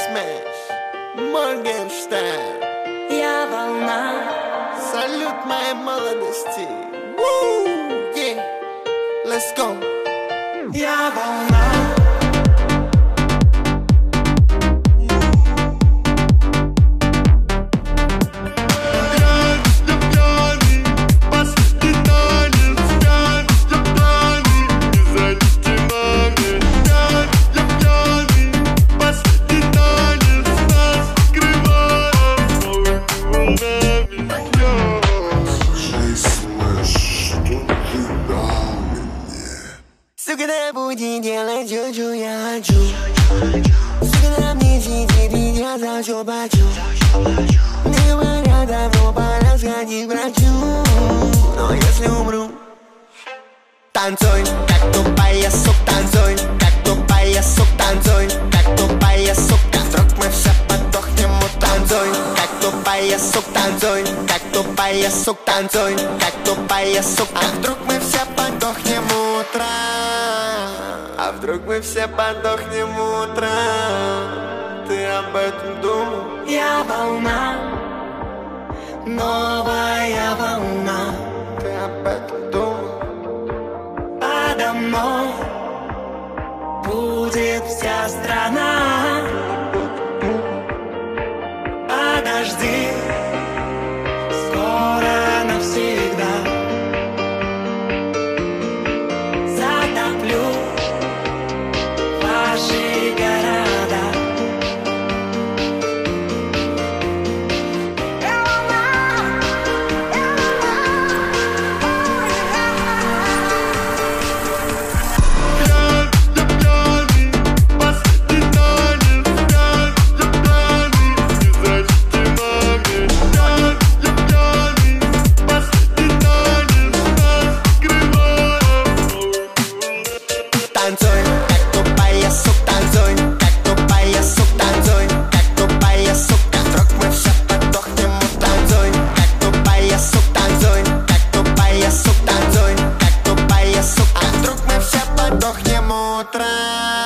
Смеш, Моргенштерн. Я волна. Салют моей молодости. Woo, yeah. Let's go. Я волна. Сука, да буди делать чуть-чуть, я хочу. Сука, на мне сидит, и я за все плачу. Не говорят, давно пора сходить к врачу. Но если умру, танцуй, как тупая сука, танцуй, как тупая сука, танцуй, как тупая сука. Вдруг мы все подохнем, танцуй, как тупая сука, танцуй, как тупая сука, танцуй, как тупая сука. А вдруг мы все подохнем утром? А вдруг мы все подохнем утром? Ты об этом думал? Я волна. Новая волна. Ты об этом думал? Подо мной будет вся страна. Подожди, скоро навсегда затоплю ваши города. Танцуй, как тупая сука, танцуй, как тупая сука, танцуй, как тупая сука. Вдруг мы все подохнем, танцуй, как тупая сука, танцуй, как тупая сука, танцуй, как тупая сука. А вдруг мы все подохнем утром?